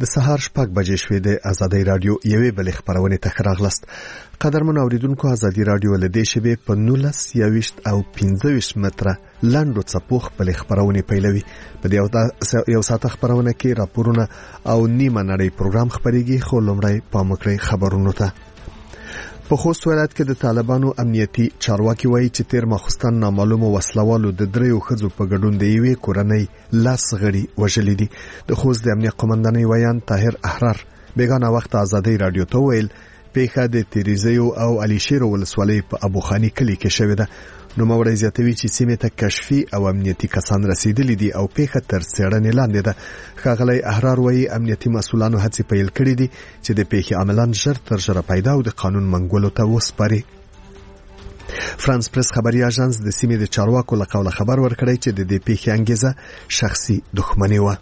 د سهار 6 بجې شوې د ازادي رادیو یوې بلې خبرونه ته راغلست. قدرمن اوریدونکو، ازادي رادیو له دې شبي په 19 او 15 متره لاندو څپوخ بلې خبرونه پیلوي. په دې یو ساعت خبرونه کې راپورونه او نیمه نړۍ پروګرام خبريږي. خو لومړی پامکړی خبرونو ته. په خوست ولایت کې د طالبانو امنیتي چارواکي وایي چې تیر ماخستان نامعلومو وسلوالو د دریو خزو په ګډون د یوې کورنۍ لاس غړي وژلي دي. د خوست د امنیت قومندانۍ ویان طاهر احرار بیگانه وخت ازادي رادیو ته ویل پیښه د تیریزیو او علي شیر ولسوالۍ په ابوخاني کلی کې شوې ده. نو موري زیاتوي چې سیمه ته کشفي او امنیتي کسان رسیدلي دي او پیښه تر څېړنې لاندې ده. ښاغلی احرار وایي امنیتي مسؤلانو هڅې پیل کړې دي چې د پیښې عملاً ژر تر ژره پیدا او د قانون منګولو ته وسپاري. فرانس پریس خبري اژانس د سیمې د چارواکو له قوله خبر ورکړی چې د دې پیښې انګیزه شخصي دښمني و.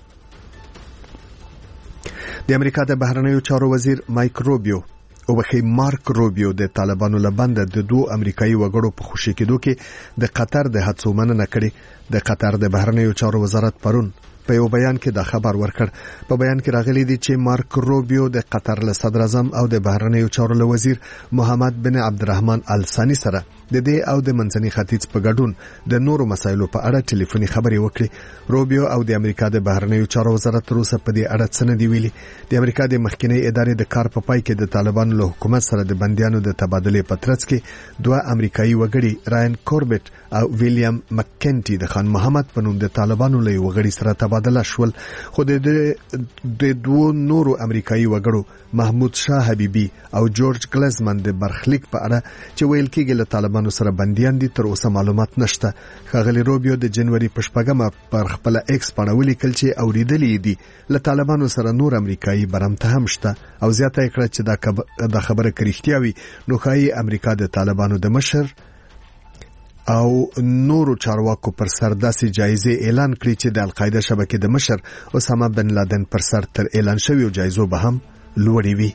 د امریکا د بهرنیو چارو وزیر مارک روبیو د طالبانو لبند د دوه امریکایي وګړو په خوشی کېدو کې د قطر د هڅو مننه کړې. د قطر د بهرنیو چارو وزارت پرون په یو بیان کې دا خبر ورکړ. په بیان کې راغلي دي چې مارک روبیو د قطر له صدر اعظم او د بهرنیو چارو له وزیر محمد بن عبدالرحمن ال ثاني سره د دې او د منځني ختیځ په ګډون د نورو مسایلو په اړه ټلیفوني خبرې وکړي. روبیو او د امریکا د بهرنیو چارو وزارت تر اوسه په دې اړه څه نه دی ویلي. د امریکا د مخکنی ادارې د کار په پای کې د طالبانو له حکومت سره د بنديانو د تبادلې په ترڅ کې دوه امریکایي وګړي راین کوربټ او ویلیام مککنټي د خان محمد په نوم د طالبانو له وګړي سره تبادله شول. خو د دوه نورو امریکایي وګړو محمود شاه حبیبي او جورج ګلزمن د برخلیک په اړه چې ویل کېږي له طالبانو سره بنديان دي تر اوسه معلومات نشته. ښاغلی روبیو د جنوري په 8 پر خپل ایکس باندې ولیکل چې اوریدلې دي له طالبانو سره نور امریکایي برمته هم شته او زیاته کړه چې دا خبره کریختیاوي نو ښایي امریکا د طالبانو د مشر او نورو چارواکو پر سر داسې جایزه اعلان کړی چې د القاعده شبکې د مشر اسامه بن لادن پر سر تر اعلان شویو جایزو به هم لوړې وي.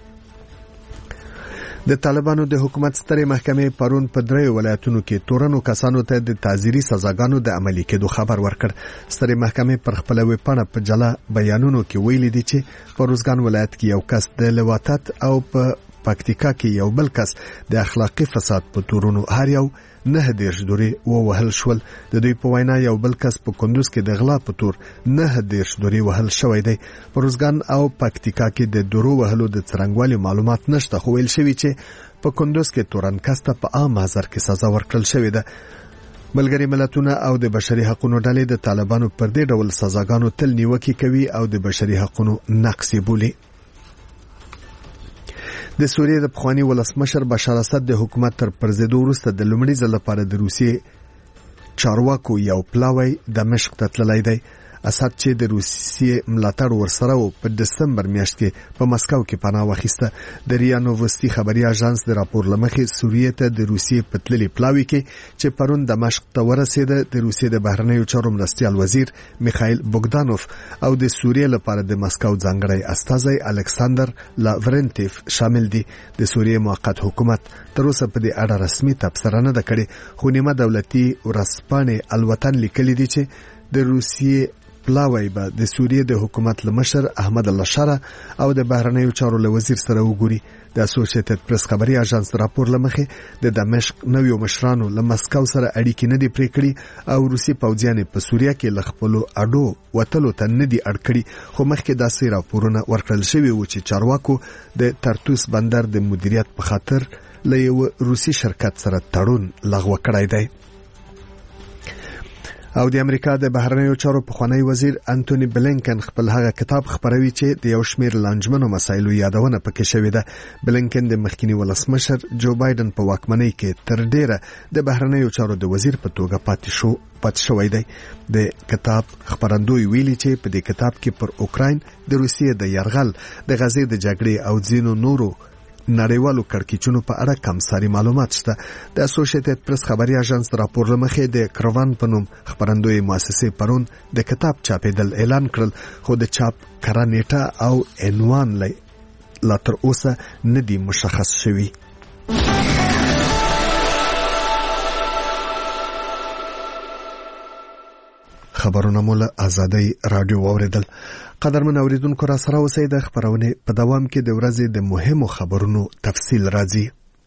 د طالبانو د حکومت سترې محکمې پرون په دریو ولایتونو کې تورنو کسانو ته د تعزیري سزاګانو د عملي کېدو خبر ورکړ. سترې محکمې پر خپل ویبپاڼه په جلا بیانونو کې ویلي دي چې په روزګان ولایت کې یو کس د لواطت او په پکتیکا کې یو بل کس د اخلاقی فساد په تورونو هر یو 9 دوري وهل شول. د دوی په وینا یو بل کس په کندوز کې د غلا په تور 9 دوري وهل شوی دی. په روزګان او پکتیکا کې د دورو وهلو د څرنګوالي معلومات نشته، خو ویل شوی چې په کندوز کې تورن کس ته په عام حاضر کې سزا ورکړل شوې ده. ملګری ملتونه او د بشري حقوقو ډلې د طالبانو پر دې ډول سزاګانو تل نیوکه کوي او د بشري حقوقو نقض بولي. د سوریې د پخوانی ولسمشر بشار اسد د حکومت تر پرځېدو وروسته د لومړي ځل لپاره د روسیې چارواکو یو پلاوی دمشق ته تللی دی. اسد چې د روسیې ملاتړ ورسره و په دسمبر میاشت کې په مسکو کې پناه واخیسته. د ریا نووستي خبري اژانس د راپور لمخې سوریې ته د روسیې په تللي پلاوی کې چې پرون دمشق ته ورسېده د روسیې د بهرنیو چارو مرستیال وزیر میخائیل بوګدانوف او د سوریې لپاره د مسکو ځانګړی استازی الکساندر لاورنټیف شامل دي. د سوریې موقت حکومت تر اوسه په دې اړه رسمي تبصره نه ده کړې، خو نیمه دولتي ورځپاڼې الوطن لیکلي دي چې د روسیې پلاوی به د سوریې د حکومت لمشر احمد الله شاره او د بهرنیو چارو له وزیر سره وګوري. د اسوسییټډ پریس خبري اژانس راپور لمخې د دمشق نویو مشرانو له مسکو سره اړیکې نه دي پرې کړې او روسي پوځیان په سوریه کې له خپلو اډو وتلو ته نه دي اړ کړي. خو مخکې داسې راپورونه ورکړل شوي و چې چارواکو د ترتوس بندر د مدیریت په خاطر له یو روسي شرکت سره تړون لغوه کړی دی. او د امریکا د بهرنیو چارو پخوانی وزیر انټونی بلینکن خپل هغه کتاب خبروي چې د یو شمېر لانجمنو مسایلو یادونه پکې شوې ده. بلینکن د مخکنی ولسمشر جو بایدن په واکمنۍ کې تر ډیره د بهرنیو چارو د وزیر په توګه پاتې شوی دی. د کتاب خبرندوی ویلي چې په دې کتاب کې پر اوکراین د روسیې د یرغل د غزې د جګړې او ځینو نورو نړیوالو کړکېچونو په اړه کم ساري معلومات شته. د اسوسییټډ پریس خبري اژانس راپور لمخې د کروان په نوم خبرندوی مؤسسې پرون د کتاب چاپېدل اعلان کړل، خو د چاپ کره نیټه او عنوان لا تر اوسه نه دی مشخص شوی. خبرونه مول ازادي رادیو اوریدل. قدرمن اوریدونکو را سره اوسئ. د خبرونه په دوام کې د ورځې د مهمو خبرونو تفصیل راځي.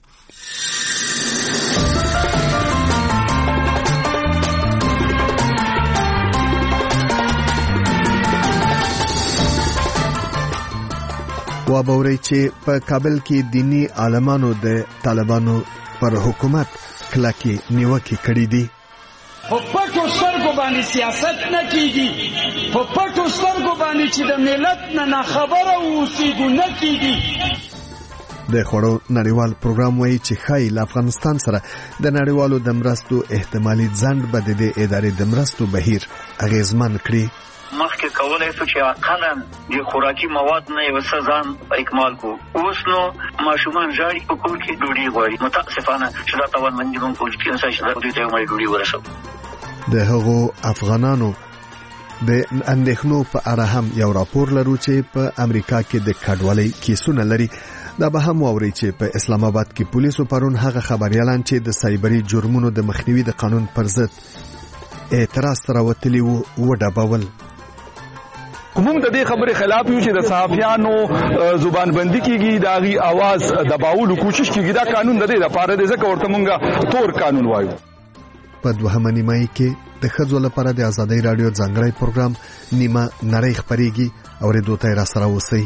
وابوري چې په کابل کې دینی عالمانو د طالبانو پر حکومت کلکې نیوکې کړې دي. په پټو سترګو باندې سیاست نه کیږي، په پټو سترګو باندې چې د ملت نه خبره اوسېږو نه کیږي. د خوړو نړیوال پروګرام وایي چې ښایي له افغانستان سره د نړیوالو د مرستو احتمالي ځنډ به د دې ادارې د مرستو بهیر اغېزمن کړي. مخکې کولای شو چې حقاً د خوراکي مواد نه یو څه ځان اکمال کو. اوس نو ماشومان ژاړي په کور کې ډوډۍ غواړي. متاسفانه چې دا توانمندي مونږ په کې نشي چې دوی ته یې ډوډۍ ورسو. د هغو افغانانو د اندېښنو په اړه هم یو راپور لرو چې په امریکا کې د کډوالۍ کیسونه لري. دا به هم واوري چې په اسلام آباد کې پولیسو پرون هغه خبريالان چې د سایبري جرمونو د مخنیوي د قانون پر ضد اعتراض راوتلی و ډبول. کوم د دې خبرې خلاف یو چې د صحافیانو زبان بندي کیږي، دا غي आवाज دباولو کوشش کیږي. دا قانون د دې لپاره د ځکه ورته مونږه تور قانون وایو. په دوهمه نیمه کې د ښځو لپاره د ازادي رادیو ځانګړی پروګرام نیمه نړۍ خبريږي. اوریدو ته را سره اوسئ.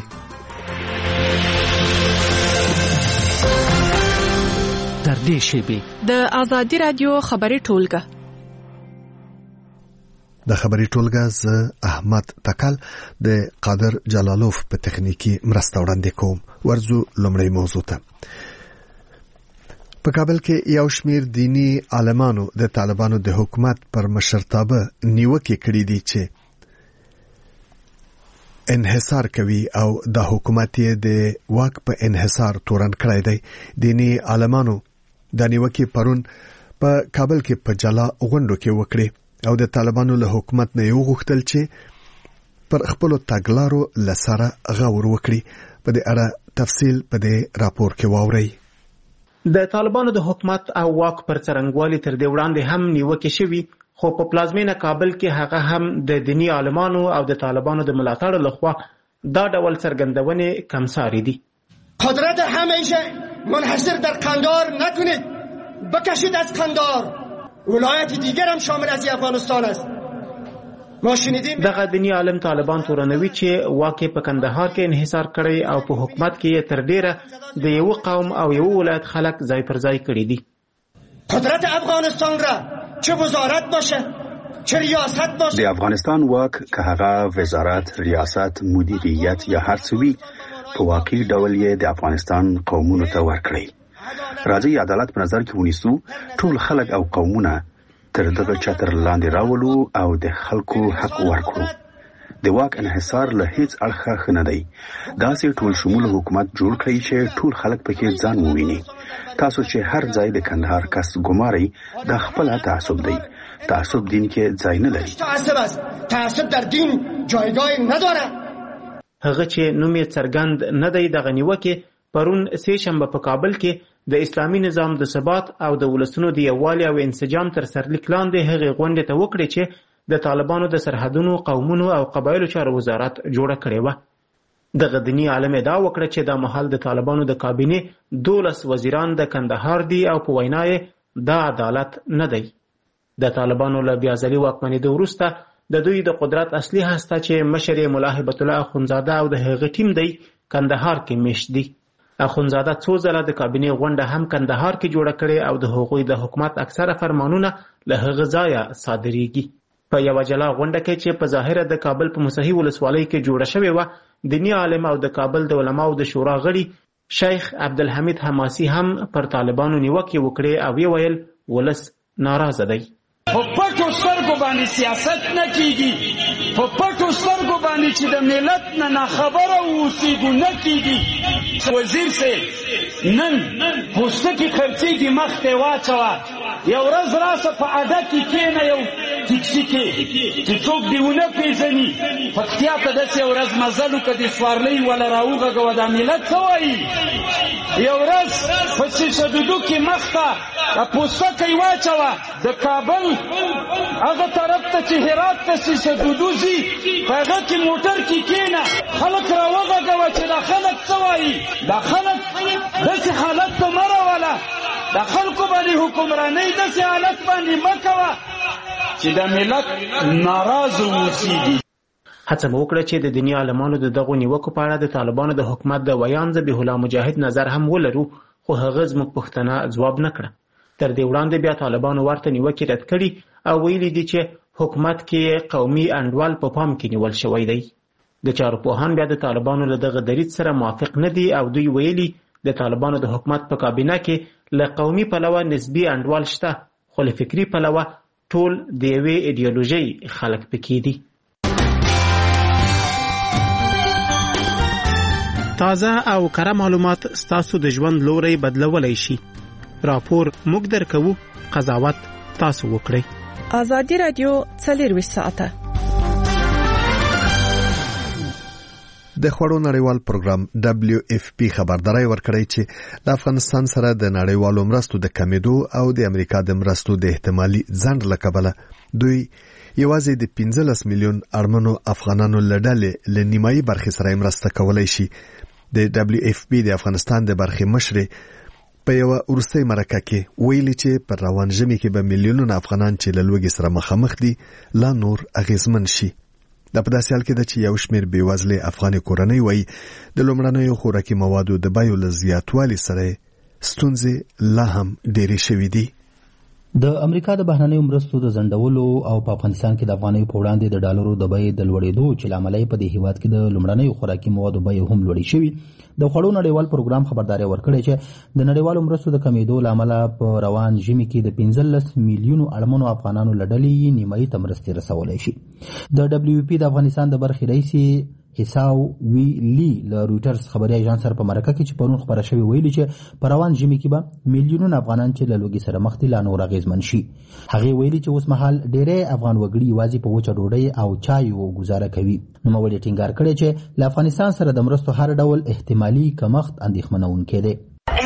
تر دې شیبې د ازادي رادیو خبري ټولګه د خبري ټولګه ز احمد تکل د قادر جلالوف په تخنیکی مرسته وړاندې کوم. ورزو لومړی موضوع ته. په کابل کې یو شمیر دینی عالمانو د طالبانو د حکومت پر مشرتابه نیوکې کړې دي چې انحصار کوي او د حکومت د واک په انحصار تورن کړی دی. دینی عالمانو د نیوکې پرون په کابل کې په جلا غونډو کې وکړي او د طالبانو له حکومت نه یو غوښتل چې پر خپل تګلارو لسره غور وکړي. په دې اړه تفصیل په دې راپور کې واورئ. د طالبانو د حکومت او واک پر څرنګوالي تر دې وړاندې هم نیوکې شوي، خو په پلازمینه کابل کې هغه هم د دینی عالمانو او د طالبانو د ملاتړ لخوا دا ډول څرګندونې کمساري دي. قدرت همیشه منحصر در قندار نکنید، بکشید از قندار. ولایت دیگر هم شامل از افغانستان است. ما شنیدیم دغه دینی عالم طالبان تورنوي چې واقع په کندهار کې انحصار کړی او په حکومت کې تر ډیره د یو قوم او یو ولایت خلک ځای پر ځای کړی دي. قدرت افغانستان را چه وزارت باشه چه ریاست باشه، د افغانستان واک که هغه وزارت، ریاست، مدیریت یا هر څه وي، په واقعي ډول یې د افغانستان قومونو ته ورکړي. راځي عدالت په نظر کې ونیسو، ټول خلک او قومونه تر دغه چتر لاندې راولو او د خلکو حق ورکړو. د واک انحصار له هیڅ اړخه ښه نه دی. داسې ټول شمول حکومت جوړ کړئ چې ټول خلک پکې ځان وویني. تاسو چې هر ځای د کندهار کس ګمارئ، دا خپل تعصب دی. تعصب دین کې ځای نه لري. تعصب در دین جایگاه نداره. هغه چې نوم یې څرګند نه دی دغه نیوکې پرون سه شنبه په کابل کې د اسلامي نظام د ثبات او د ولسونو د یووالي او انسجام تر سرلیک لاندې هغه غونډه ته وکړي چې د طالبانو د سرحدونو، قومونو او قبایلو چارو وزارت جوړه کړې و. دغه دینی عالم ادعا وکړه چې دا مهال د طالبانو د کابینې 12 وزیران د کندهار دي او په وینا یې دا عدالت نه دی. د طالبانو له بیازلي واکمنېدو وروسته د دوی د قدرت اصلي هسته چې مشر ملا هیبت الله اخونزاده او د هغه ټیم دی کندهار کې میشت دي. اخونزاده څو ځله د کابینې غونډه هم کندهار کې جوړه کړې او د هغوی د حکومت اکثره فرمانونه له هغه ځایه صادریږي. په یو جلا غونډه کې چې په ظاهره د کابل په مصحی ولسوالۍ کې جوړه شوې و، دینی عالم او د کابل د علماو د شورا غړي شیخ عبدالحمید حماسی هم پر طالبانو نیوکې وکړې او ویل ولس ناراضه دی. په پټو سترګو باندې سیاست نه کیږي، په پټو سترګو باندې چې د ملت نه خبره اوسېږو نه کیږي. وزیر سے نن پوستکی خرڅېږي مخ ته واچوه، یو ورځ راسه په اډه کې کېنه یو ټیکسي کې چې څوک دې ونه پېژني پکتیا ته داسې یو ورځ مزل وکړه د سوارلۍ وله راوغږوه دا ملت څه وایي یو ورځ په سیسدودو کې مخ ته پوستکی واچوه د کابل هغه طرف ته چې هرات ته سیسدودو ځي په هغه کې موټر کې کېنه خلک راوغږوه چې دا خلک څه وایي دا خلک داسې حالت ته مه راوله د خلکو باندې حکمرانۍ داسې حالت باندې مه کوه چې د ملت ناراضه اوسېږي. هڅه مو وکړه چې د دنیا عالمانو د دغو نیوکو په اړه د طالبانو د حکومت د ویان ذبیح الله مجاهد نظر هم ولرو خو هغه زموږ پوښتنه ځواب نه کړه. تر دې وړاندې بیا طالبانو ورته نیوکې رد کړي او ویلي دي چې حکومت کې قومي انډول په پام کې نیول شوی دی. د چارواکان بیا د طالبانو له دغه دریځ سره موافق نه دي او دوی ویلي د طالبانو د حکومت په کابینه کې له قومي پلوه نسبي انډول شته خو له فکري پلوه ټول د یوې ایډیالوژۍ خلک پکې دي. تازه او کره معلومات ستاسو د ژوند لوري بدلولای شي. راپور موږ درکوو، قضاوت تاسو وکړئ. آزادي رادیو 24 ساعته د خوړو نړیوال پروګرام WFP خبرداري ورکړی چې د افغانستان سره د نړیوالو مرستو د کمیدو او د امریکا د مرستو د احتمالي ځنډ لکبله دوی یوازې د 15 میلیون ارمنو افغانانو لړلې لنیمایي برخې سره مرسته کولای شي. د WFP د افغانستان د برخې مشر په یو ورسته مرکه کې ویلي چې پر روان ژمي کې به میلیونونه افغانان چې له لوږې سره مخامخ دي لا نور اغیزمن شي. د په داسې حال کې چې یو شمېر بېوزلې افغاني کورنۍ وایي د لومړنیو خوراکي موادو د بیو له زیاتوالي سره ستونزې لا هم ډېرې شوې دي. د امریکا د بهرنیو مرستو د ځنډولو او په افغانستان کې د افغانیو په وړاندې د ډالرو د بیې د لوړېدو چې لامل یې په دې هیواد کې د لومړنیو خوراکي موادو بیې هم لوړې شوې. د خوړو نړیوال پروګرام خبرداري ورکړې چې د نړیوالو مرستو د کمیدو لامل په روان ژمي کې د 15 میلیونو اړمنو افغانانو لړلې نیمایي تمرستي رسولای شي. د WFP د افغانستان د برخې رئیس حساو وی لی له رويټرز خبري اژانس سره په مرکه کې چې پرون خبره شوې ویلي چې په روان ژمي کې به میلیونونه افغانان چې له لوږې سره مخ دي لا نور اغیزمن شي. هغه ویلي چې اوس مهال ډېری افغان وګړي یوازې په وچه ډوډۍ او چایو گزاره کوي. نو وړي ټینګار کړي چې له افغانستان سره د مرستو هر ډول احتمالي کمښت اندېښمنونکی دی.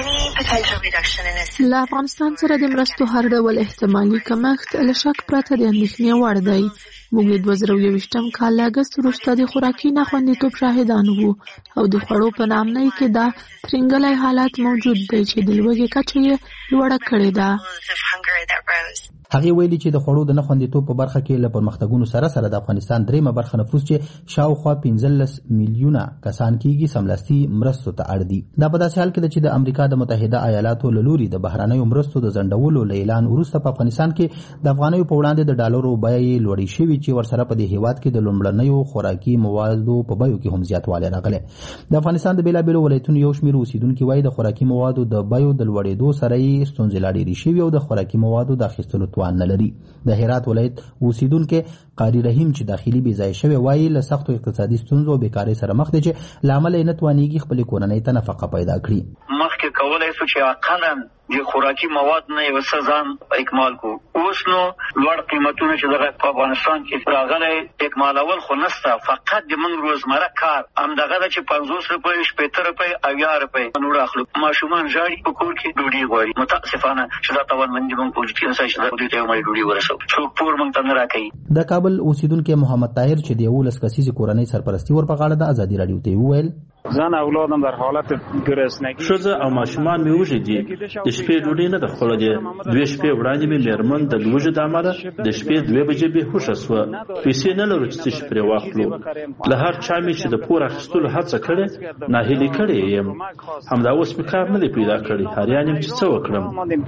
له افغانستان سره د مرستو هر ډول احتمالي کمښت له شک پرته د اندېښنې وړ دی. موږ د 2021 کال له اګست وروسته د خوراکي ناخوندیتوب شاهدان وو او د خوړو په نامنۍ کې دا ترنګلی حالت موجود دی چې د لوږې کچه یې لوړه کړې ده. هغه ویلي چې د خوړو د ناخوندیتوب په برخه کې له پرمختګونو سره سره د افغانستان دریمه برخه نفوس چې شاوخوا 15 میلیونه کسان کېږي سملاسي مرستو ته اړ دي. دا په داسې حال کې چې د امریکا د متحده ایالاتو له لوري د بهرنیو مرستو د ځنډولو له اعلان وروسته په افغانستان کې د افغانیو په وړاندې د ډالرو بیې لوړې شوې چې ورسره په دې هیواد کې د لومړنیو خوراکي موادو په بیو کې هم زیاتوالی راغلی. د افغانستان د بیلابیلو ولایتونو یو شمېر اوسیدونکي وایي د خوراکي موادو د بیو د لوړېدو سره یې ستونزې لا ډېرې شوې او د خوراکي موادو د اخیستلو توان نه لري. د هرات ولایت اوسیدونکي قاری رحیم چې داخلي بې ځای شوی وایي له سختو اقتصادي ستونزو او بیکارۍ سره مخ دي چې له امله یې نه توانېږي خپلې کورنۍ ته نفقه پیدا کړي. مخکې کولی شو چې حقاً د خوراکي مواد نه یو څه ځان اکمال کو. اوس نو لوړ قیمتونه چې دغه په افغانستان کې راغلی اکمالول خو نسته، فقط د موږ روزمره کار همدغه ده چې 50 روپۍ 70 روپۍ 80 روپۍ نور اخلو. ماشومان ژاړي په کور کې ډوډۍ غواړي. متاسفانه چې دا توانمندي موږ په وجود کې نشته چې دوی ته یې ډوډۍ ورسوو. څوک پور موږ ته نه راکوي. د کابل اوسیدونکي محمد طاهر چې د 11 کسیزې کورنۍ سرپرستي ور په غاړه د ازادي رادیو ته وویل زن اولادم در حالت گرسنگی ښځه او ماشومان مې وږي دي. د شپې ډوډۍ نه ده خوړلې. 2 شپې وړاندې مې مېرمن د لوږې د امله د شپې 2 بجې بېهوښه شوه. پیسې نه لرو چې څه شي پرې واخلو. له هر چا مې چې د پور اخیستلو هڅه کړې ناهیلې کړې یم. همدا اوس مې کار نه دی پیدا کړی. حیران یم چې څه وکړم.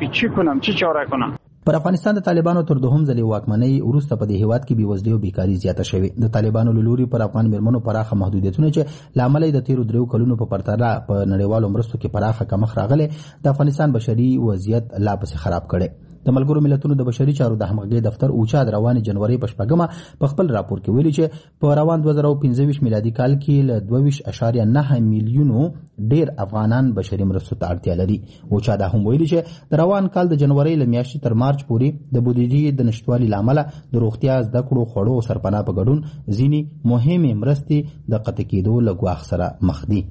پر افغانستان د طالبانو تر دوهم ځلې واکمنۍ وروسته په دې هیواد کې بېوزلي او بیکاري زیاته شوې. د طالبانو له لوري پر افغان مېرمنو پراخه محدودیتونه چې له امله د تیرو 3 کلونو په پرتله په نړیوالو مرستو کې پراخه کمښت راغلی د افغانستان بشري وضعیت لا پسې خراب کړی. د ملګرو ملتونو د بشري چارو د همغږي دفتر اوچا د روانې جنوري په شپږمه په خپل راپور کې ویلي چې په روان 2015 میلادي کال کې له 22.9 میلیونو ډیر افغانان بشري مرستو ته اړتیا لري. اوچا دا هم ویلي چې د روان کال د جنوري له میاشتې تر مارچ پورې د بودیجې د نشټوالي له امله د روغتیا، زده کړو، خوړو او سرپناه په ګډون ځینې مهمې مرستې د قطع کېدو له ګواښ سره مخ دي.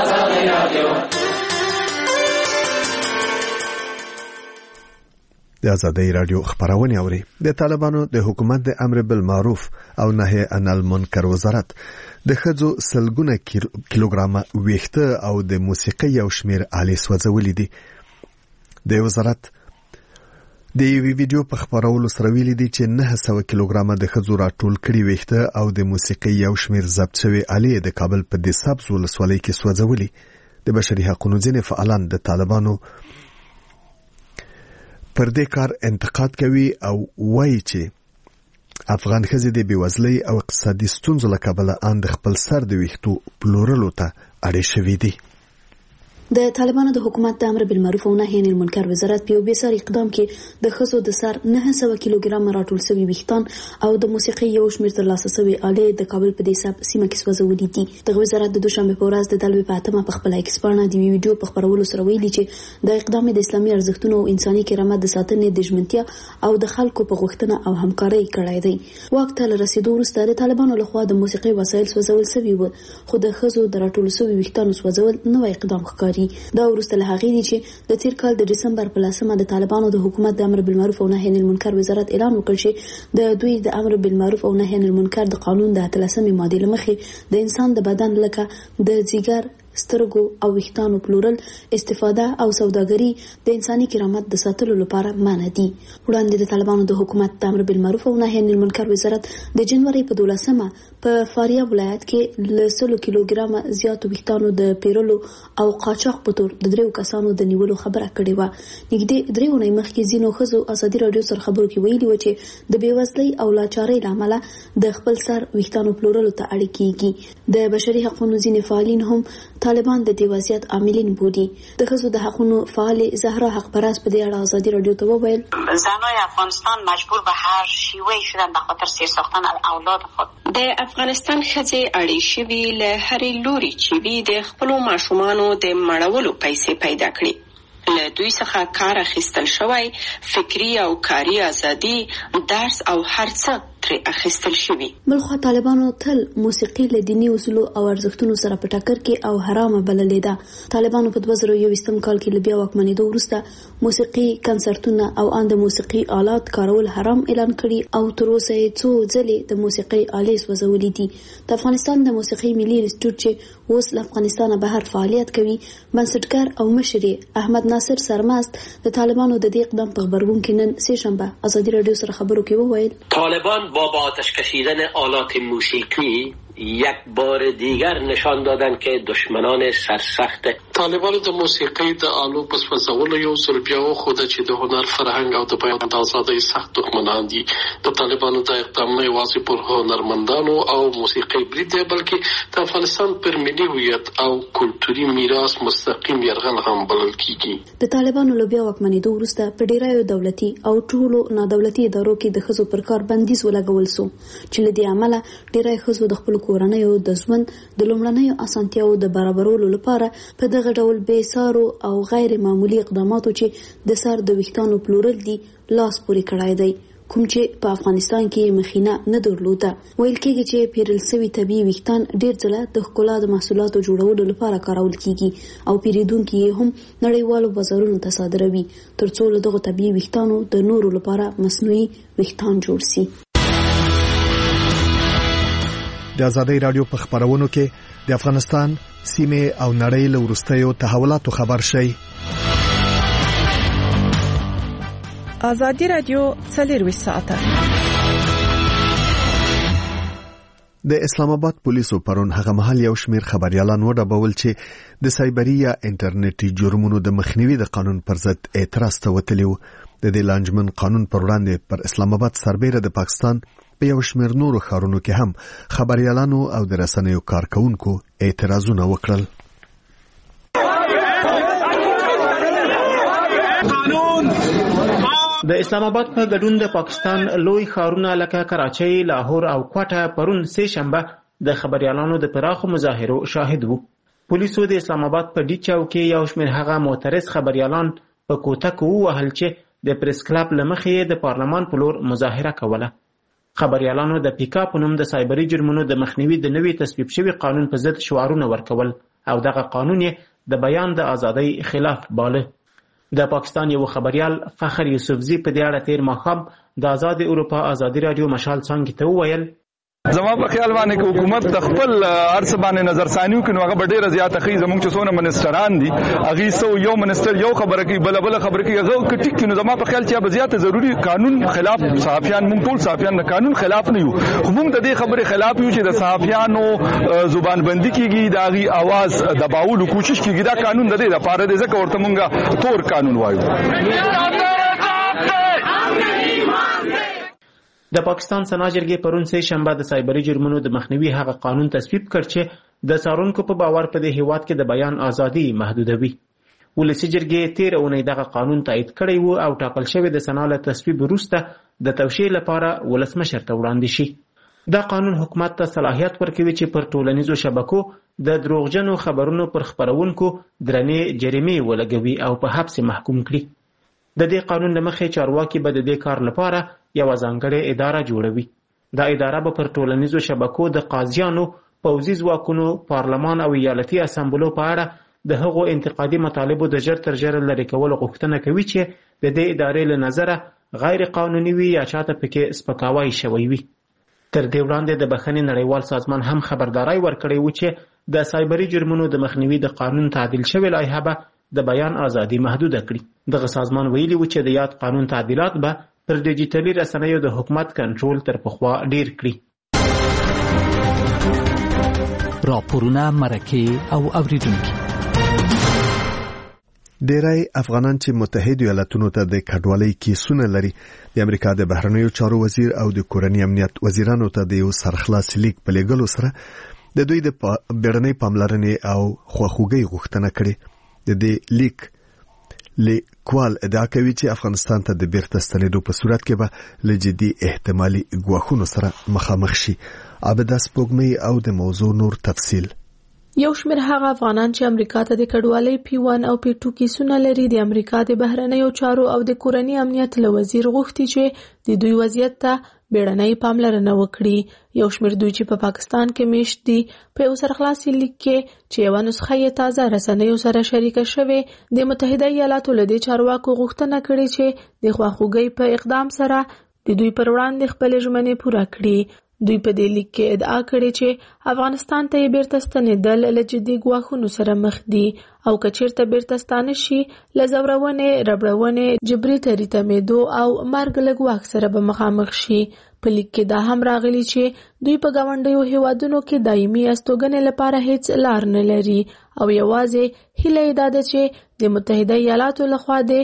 د آزادۍ رادیو خبرونه اوري. د طالبانو د حکومت د امر بالمعروف او نهي عن المنکر وزارت د خځو سلګونه کیلوګرام ویښته او د موسیقي او شمیر آلې سوځولې دي. د وزارت د یوې ویډیو په خبرولو سره ویلي دي چې 900 کیلوګرام د خځو راټول کړي ویښته او د موسیقي او شمیر ضبط شوی آلې د کابل په د سبز ولسوالۍ کې سوځولې. د بشري حقوقو ځینې فعالان د طالبانو پر دې کار انتقاد کوي او وایي چې افغان ښځې د بېوزلۍ او اقتصادي ستونزو له کبله ان د خپل سر د ویښتو پلورلو ته اړې شوي دي. د طالبانو د حکومت د امر بالمعروف او نهي عن المنکر وزارت په یو بېساري اقدام کې د ښځو د سر 900 کیلوګرام راټول شوي ویښتان او د موسیقي یو شمېر ترلاسه شوي آلې د کابل په دې سیمه کې سوځولې دي. دغه وزارت د دوشنبه په ورځ د دلوي په اتمه په خپل ایکس پاڼه د ویډیو په خبرولو سره ویلي چې د اقدام د اسلامي ارزښتونو او انساني کرامت د ساتنې د ژمنتیا او د خلکو په غوښتنه او همکارۍ کړی دی. واک ته رسیدو وروسته د طالبانو لخوا د موسیقي وسایل سوځول شوي و، خو د ښځو د راټول شوي ویښتانو سوځول نوی اقدام ښکاري. دا وروسته له هغې دي چې د تیر کال د ډسمبر په 10مه د طالبانو د حکومت د امر بالمعروف او نهي عن المنکر وزارت اعلان وکړ چې د دوی د امر بالمعروف او نهي عن المنکر د قانون د 13مې ماده له مخې د انسان د بدن لکه د ځیګر، سترګو او ویښتانو پلورل، استفاده او سوداګري د انساني کرامت د ساتلو لپاره منع دي. وړاندې د طالبانو د حکومت د امر بالمعروف او نهي عن المنکر وزارت د جنوري په 12مه په فاریاب ولایت کې له 100 کیلوګرام زیاتو ویښتانو د پیرلو او قاچاق په تور د 3 کسانو د نیولو خبره کړې و. نږدې 3 ونې مخکې ځینو ښځو ازادي رادیو سره خبرو کې ویلي و چې د بېوزلۍ او لاچارۍ له امله د خپل سر ویښتانو پلورلو ته اړ کېږي. د بشري حقوقو ځینې فعالین هم طالبان د دې وضعیت عاملین بودي. د ښځو د حقوقو فعال زهرا حقپرست په دې اړه ازادي رادیو ته وویل زنای افغانستان مجبور به هر شیوهی شدن به خاطر سیر ساختن اولاد خود. د افغانستان ښځې اړې شوي له هرې لوري چې وي د خپلو ماشومانو د مړولو پیسې پیدا کړي. له دوی څخه کار اخیستل شوی، فکری او کاري ازادي، درس او هر څه ترې اخیستل شوي. بلخوا طالبانو تل موسیقي له دیني اصولو او ارزښتونو سره په ټکر کې او حرامه بللې ده. طالبانو په 2021 کال کې له بیا واکمنېدو وروسته موسیقي کنسرتونه او ان د موسیقي آلات کارول حرام اعلان کړي او تر اوسه یې څو ځلې د موسیقي آلې سوځولې دي. د افغانستان د موسیقي ملي انسټیټیوټ چې اوس له افغانستانه بهر فعالیت کوي، بنسټګر او مشر احمد ناصر سرمست د طالبانو د دې اقدام په خبرګون کې نن سه شنبه ازادي رادیو سره خبرو کې وویل طالبان با آتش کشیدن آلات موسیقی یک بار دیگر نشان دادن که دشمنان سرسخت طالبان د موسیقي د آلو په سوځولو یو ځل بیا وښوده چې د هنر، فرهنګ او د بیان د ازادۍ سخت دښمنان دي. د طالبانو د اقدام نه یوازې پر هنرمندانو او موسیقي برید دی، بلکې د افغانستان پر ملي هویت او کلتوري میراث مستقیم یرغل هم بلل کیږي. د طالبانو له بیا واکمنېدو وروسته په ډیرایو دولتي او ټولو نادولتي ادارو کې د ښځو پر کار بندیز ولګول شو چې له دې امله ډیری ښځو د خپل کورنیو د ژوند د لومړنیو اسانتیاو د برابرولو لپاره په دغه ډول بېسارو او غیر معمولي اقداماتو چې د سر د ویښتانو پلورل دي لاس پورې کړی دی، کوم چې په افغانستان کې مخینه نه درلوده. ویل کېږي چې پیرل شوي طبیعي ویښتان ډېر ځله د ښکلا د محصولاتو جوړولو لپاره کارول کېږي او پیرودونکي یې هم نړیوالو بازارونو ته صادروي ترڅو له دغو طبیعي ویښتانو د نورو لپاره مصنوعي ویښتان جوړ شي. د آزادۍ رادیو په خبرونو کې د افغانستان سیمه او نړۍ له وروستیو تحولاتو خبر شي. آزادۍ رادیو 24 ساعته. د اسلام آباد پولیسو پرون هغه محل یو شمیر خبريالان وډبول چې د سایبري یا انټرنیټي جرمونو د مخنیوي د قانون پر ضد اعتراض ته وتلیو. د دې لانجمن قانون پر وړاندې پر اسلام آباد سربېره د پاکستان په یو شمیر نورو ښارونو کې هم خبريالانو او د رسنیو کارکونکو اعتراضونه وکړل. د اسلام آباد په ګډون د پاکستان لوی ښارونه لکه کراچۍ، لاهور او کوټه پرون سه شنبه د خبريالانو د پراخو مظاهرو شاهد وو. پولیسو د اسلام آباد په ډیچ چوک کې یو شمېر هغه معترض خبريالان په کوټه کې ووهل چې د پریس کلب لمخې د پارلمان په لور مظاهره کوله. خبريالانو د پیکا په نوم د سایبري جرمونو د مخنیوي د نوي تصویب شوي قانون په ضد شعارونه ورکول او دغه قانون یې د بیان د ازادۍ خلاف باله. د پاکستان یو خبريال فخر یوسفزي په دې اړه تیر ماښام د آزاد اروپا ازادي رادیو مشال څنګه ته وویل زما په خیال باندې چې حکومت د خپل ارث باندې نظر ثانیو کې نو هغه ډېره زیاته خي زموږ چې څونه منسټران دي هغه سو یو منسټر یو خبره کوي بل خبره کوي هغه کټیک کې نو زما په خیال چې به زیاته ضروری قانون خلاف صحافیان موږ ټول صحافیان د قانون خلاف نه یو خو موږ د دې خبره خلاف یو چې د صحافیانو زبان بندي کیږي د هغه आवाज دباولو کوشش کیږي دا قانون د دې لپاره دی ځکه ورته موږ تور قانون وایو. د پاکستان سنا جرګې پرون سه شنبه د سایبري جرمونو د مخنیوي هغه قانون تصویب کړ چې د څارونکو په باور په دې هیواد کې د بیان ازادي محدودوي. ولسی جرګې تیر اونۍ دغه قانون تایید کړی وو او ټاکل شوی د سنا له تصویب وروسته د توشیح لپاره ولسمشر ته وړاندې شي. دا قانون حکومت ته صلاحیت ورکوي چې پر ټولنیزو شبکو د دروغجنو خبرونو پر خپرونکو درنې جریمې ولګوي او په حبس محکوم کړي. د دې قانون لمخې چارواکي به د دې کار لپاره یو ځانګړې اداره جوړوي. دا اداره به پر ټولنیزو شبکو د قاضیانو، پوځي ځواکونو، پارلمان او ایالتي اسامبلو په اړه د هغو انتقادي مطالبو د ژر تر ژره لرې کولو غوښتنه کوي چې د دې ادارې له نظره غیر قانوني وي یا چاته پکې سپکاوی شوی وي. تر دې وړاندې د بخښنې نړیوال سازمان هم خبرداري ورکړې و چې د سایبري جرمونو د مخنیوي د قانون تعدیل شوی لایحه به د بیان ازادي محدوده کړي. دغه سازمان ویلي و چې د یاد قانون تعدیلات به پر ډیجیټلي رسنیو د حکومت کنټرول تر پخوا ډیر کړي. راپورونه، مرکې او اوریدونکي. ډیری افغانان چې متحده ایالاتونو ته د کډوالۍ کیسونه لري د امریکا د بهرنیو چارو وزیر او د کورنۍ امنیت وزیرانو ته د یو سرخلاص لیک په لېږلو سره د دوی د بیړنۍ پاملرنې او خواخوږۍ غوښتنه کړې. د دې لیک لیکوال ادعا کوي چې افغانستان ته د بیرته ستنېدو په صورت کې به له جدي احتمالي ګواښونو سره مخامخ شي. عبدالله سپوږمۍ او د موضوع نور تفصیل. یو شمېر هغه افغانان چې امریکا ته د کډوالۍ P1 او P2 کیسونه لري د امریکا د بهرنیو چارو او د کورنۍ امنیت له وزیر غوښتي چې د دوی وضعیت ته بیړنۍ پاملرنه وکړي. یو شمېر دوی چې په پاکستان کې میشت دي په یو سرخلاصي لیک کې چې یوه نسخه یې تازه رسنیو سره شریکه شوې د متحده ایالاتو له دې چارواکو غوښتنه کړې چې د خواخوږۍ په اقدام سره د دوی پر وړاندې خپلې ژمنې پوره کړي. دوی په دې لیک کې ادعا کړې چې افغانستان ته یې بیرته ستنېدل له جدي ګواښونو سره مخ دي او که چیرته بیرته ستانه شي له ځورونې، ربړونې، جبري تریتمېدو او مرګ له ګواښ سره به مخامخ شي. په لیک کې دا هم راغلي چې دوی په ګاونډیو هیوادونو کې دایمي استوګنې لپاره هیڅ لار نه لري او یوازې هیله یې دا ده چې د متحده ایالاتو لخوا د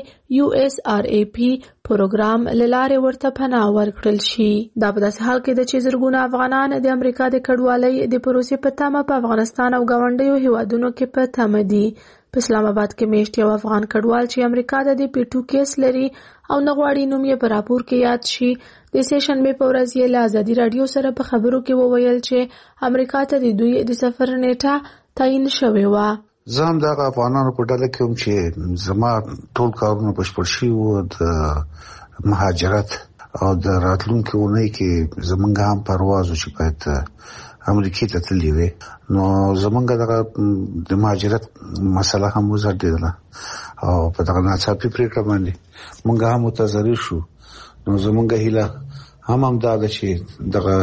USRAP پروګرام له لارې ورته پناه ورکړل شي. دا په داسې حال کې ده چې زرګونه افغانان د امریکا د کډوالۍ د پروسې په تمه په افغانستان او ګاونډیو هیوادونو کې په تمه دي. په اسلام آباد کې میشت یو افغان کډوال چې امریکا د P2 کیس لري او نه غواړي نوم یې په راپور کې یاد شي د سه شنبې په ورځ یې له ازادي رادیو سره په خبرو کې وویل چې امریکا ته د دوی د سفر نیټه تعیین شوې وه. زه هم دغه افغانانو په ډله کې وم چې زما ټول کارونه بشپړ شوي وو د مهاجرت او د راتلونکي اونۍ کې زمونږ هم پرواز و چې باید امریکې ته تللی وې. نو زمونږ دغه د مهاجرت مسله هم وزړدېدله او په دغه ناڅاپي پرېکړه باندې مونږ هم متضرر شو. نو زمونږ هیله هم دا ده چې دغه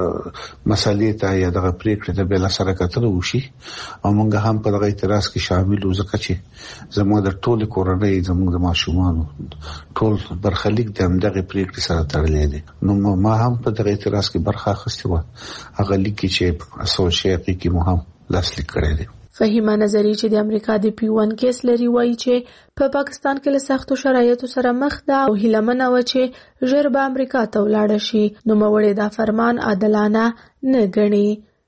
مسلې ته یا دغه پرېکړې ته بېله سره کتنه وشي او مونږ هم په دغه اعتراض کې شامل وو ځکه چې زموږ د ټولې کورنۍ، زموږ د ماشومانو ټول برخلیک د همدغې پرېکړې سره تړلی دی. نو ما هم په دغه اعتراض کې برخه اخیستې وه. هغه لیک کې چې اصول شی هغې کې مو هم لاسلیک کړی دی. فهیمه نظری چې د امریکا د P1 کیس لري وایي چې په پاکستان کې له سختو شرایطو سره مخ ده او هیلهمنه وه چې ژر به امریکا ته ولاړه شي. نوموړې دا فرمان عادلانه نه ګڼي.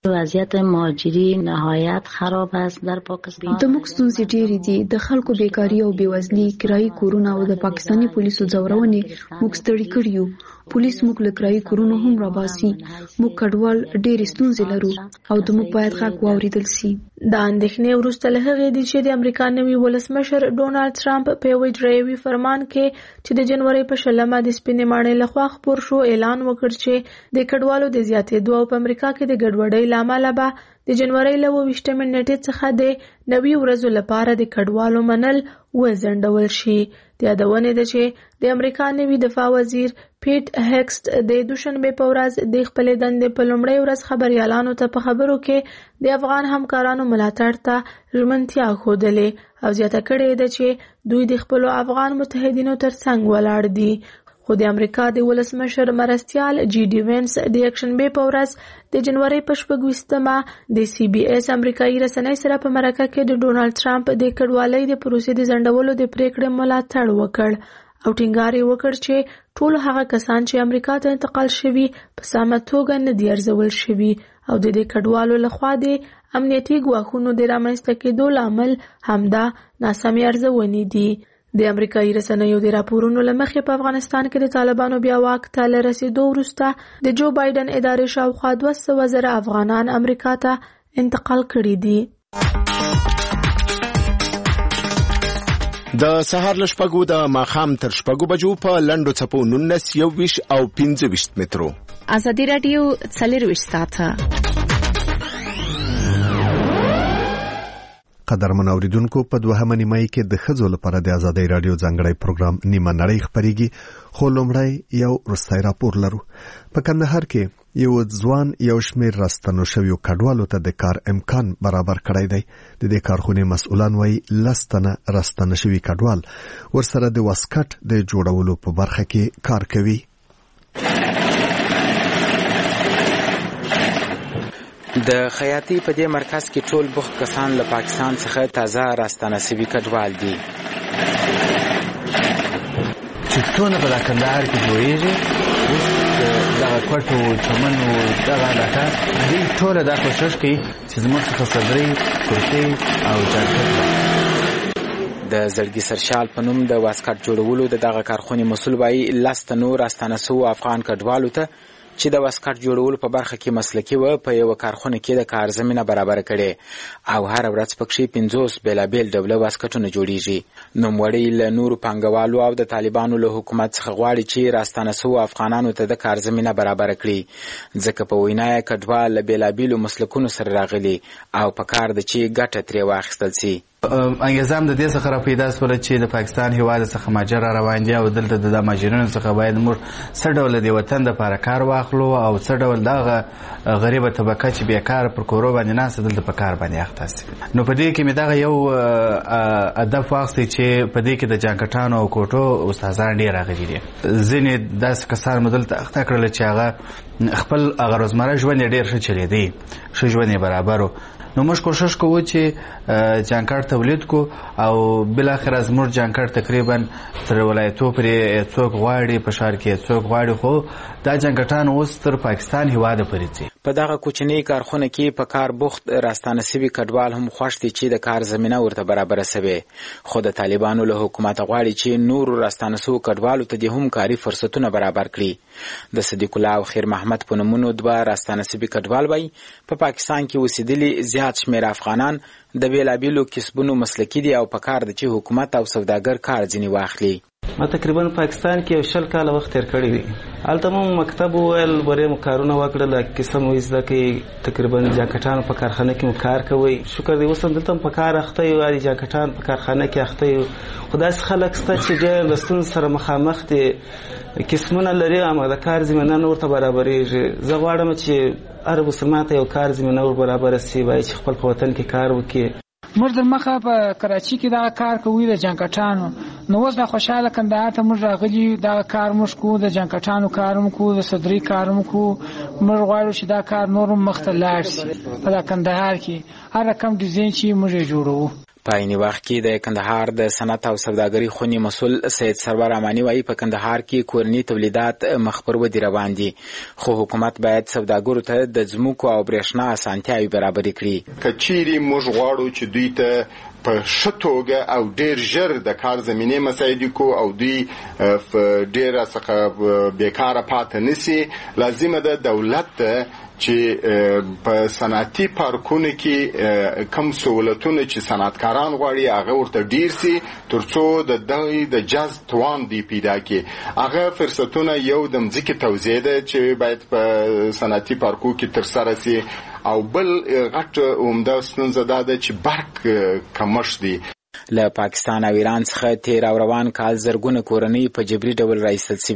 وضعیت مهاجری نهایت خراب است در پاکستان. د موږ ستونزې ډېرې دي، د خلکو بیکاري او بېوزلي، کرایي کورونه او د پاکستاني پولیسو ځورونې موږ ستړي کړي یو. پولیس موږ له کرایي کورونو هم راباسي. موږ کډوال ډېرې ستونزې لرو او د موږ باید غږ واورېدل سي. دا اندېښنې وروسته له هغې دي چې د امریکا نوي ولسمشر ډونالډ ټرمپ په یو اجرایوي فرمان کې چې د جنوري په 20 د سپینې ماڼۍ لخوا خپور شو اعلان وکړ چې د کډوالو د زیاتېدو او په امریکا کې د ګډوډۍ له امله به د جنوري له 28 نیټې څخه د 90 ورځو لپاره د کډوالو منل وځنډول شي. د یادونې ده چې د امریکا نوي دفاع وزیر پیټ هیکسټ د دوشنبه په ورځ د خپلې دندې په لومړۍ ورځ خبريالانو ته په خبرو کې د افغان همکارانو ملاتړ ته ژمنتیا ښودلې او زیاته کړې ده چې دوی د خپلو افغان متحدینو ترڅنګ ولاړ دي. خو د امریکا د ولسمشر مرستیال جی ډي وینس د یکشنبه په ورځ د جنوري په 26 د سی بي اس امریکایي رسنۍ سره په مرکه کې د ډونالډ ټرمپ د کډوالۍ د پروسې د ځنډولو د پریکړې ملاتړ وکړ او ټینګار یې وکړ چې ټول هغه کسان چې امریکا ته انتقال شوي په سمه توګه نه دي ارزول شوي او د دې کډوالو لخوا د امنیتي ګواښونو د رامنځته کېدو لامل همدا ناسمې ارزونې دي. د امریکایي رسنیو د راپورونو له مخې په افغانستان کې د طالبانو بیا واک ته له رسیدو وروسته د جو بایدن ادارې شاوخوا 200 زره افغانان امریکا ته انتقال کړي دي. د سهار له 6 د ماښام تر 6 بجو په لنډو څپو 19 21 او 25 مترو. ازادي رادیو 24 ساعته. قدرمن اوریدونکو، په 2 نیمه کې د ښځو لپاره د ازادي رادیو ځانګړی پروګرام نیمه نړۍ خبريږي. خو لومړی یو وروستی راپور لرو. په کندهار کې یو ځوان یو شمېر راستنو شویو کډوالو ته د کار امکان برابر کړی دی. د دې کارخونې مسؤلان وایي 10 تنه راستنه شوي کډوال ورسره د واسکټ د جوړولو په برخه کې کار کوي. د خیاطۍ په دې مرکز کې ټول بوخت کسان له پاکستان څخه تازه راستنه شوي کډوال دي. چې څونه په کندهار کې جوړیږي دغه کوټو چمنو دغه علاقه دوی ټوله دا کوشش کوي چې زموږ څخه صدرۍ کرتۍ او جاکټ د زړګي سرشال په نوم د واسکټ جوړولو دغه کارخونې مسؤل وایي 10 تنو راستنه شوو افغان کډوالو ته چې د واسکټ جوړولو په برخه کې مسلکي و په یو کارخونه کې د کار زمينه برابر کړي او هر ورځ پکې 50 بیلابیل ډول واسکټونه جوړیږي. نوموړي له نورو پنګوالو او د طالبانو له حکومت څخه غواړي چې راستنه شوو افغانانو ته د کار زمينه برابر کړي ځکه په وینا کډوال بیلابیل مسلکونو سره راغلي او په کار د چې ګټه ترې واخیستل شي. انګزام د دې څخه را پیدا شول چې د پاکستان هیواد څخه ماجر روان دي او دلته د ماجرینو څخه باید موږ څه ډول د وطن د لپاره کار واخلو او څه ډول دغه غریبه طبقه چې بیکار پر کورو باندې ناس دلته په کار باندې اخته شي. نو په دې کې مې دغه یو هدف واخیستی چې په دې کې د جانکټانو او کوټو استادان ډیر راغلي دي. ځینې داسې کسان مو دلته اخته کړل چې هغه خپل هغه روزمره ژوند ډیر ښه چلیدي، ښه ژوند یې برابرو. نو موږ کوشش کوو چې جانکټ تولید کو او بل اخر از موږ جانکټ تقریبا تر ولایتو پرې څوک غواړي په شهر کې څوک غواړي خو دا جانکټان اوس تر پاکستان هیواده پرې ځي. په دغه کوچنی کارخونه کې په کار بوخت راستانه سوي کډوال هم خوښ دي چې د کار زمينه ورته برابر شوي. خو د طالبانو له حکومت غواړي چې نور راستانه سوي کډوالو ته د هم کاري فرصتونه برابر کړي. د صدیق الله او خیر محمد په نومونو 2 راستانه سوي کډوال وای په پاکستان کې اوسېدلي زیات شمېر افغانان د بیلابیلو کسبونو مسلکي دي او په کار د چې حکومت او سوداګر کار ځنی واخلي. ما تقریبا پاکستان کې 10 کال وخت تیر کړی دی. البته مو مکتب ول ورې مکارونه وکړل قسم وې ځکه تقریبا جاکټان په کارخانه کې کار کوي. شکر دی وسم دلته په کار اخته یو علي جاکټان په کارخانه کې اخته یو. خدای خلک ست چې د لستون سره مخامخ دي قسمونه لري اما د کار زمينه نور ته برابرېږي. زه غواړم چې هر مسلمان ته یو کار زمينه ور برابر شي وای چې خپل وطن کې کار وکړي. موږ د مخه په کراچي کې دا کار کوي د جانکټانو. نو اوس دا خوشاله کندهار ته موږ راغلي دا کار موږ کو د جانکټانو کارم کو د صدرۍ کارم کو. موږ غواړو چې دا کار نور مخ ته لاړ شي په کندهار کې هر رقم ډیزاین چې موږ جوړو. په عین وخت کې د کندهار د صنعت او سوداګرۍ خونی مسؤل سید سرور امانی وايي په کندهار کې کورني تولیدات مخ پر ودی روان دي خو حکومت باید سوداګرو ته د ځمکو او برېښنا اسانتیاوې برابر کړي. کچيري موږ غواړو چې دوی ته په شتوګه او ډیر ژر د کار زمينه مساعدي کو او دوی ډیر څخه بیکاره پاتې نسی لازمه ده دولت چې په صنعتي پارکونو کې کم سہولتونه چې صنعتکاران غواړي هغه ورته ډیر سي ترڅو د جذب توان دی پیدا کړي. هغه فرصتونه یو د مځکې توزیع ده چې باید په صنعتي پارکو کې تر سره سي او بل غټ عمده ستونزه ده چې برق کمښت دی. له پاکستان او ایران څخه تیر او روان کال زرګونه کورنۍ په جبري ډول راایستل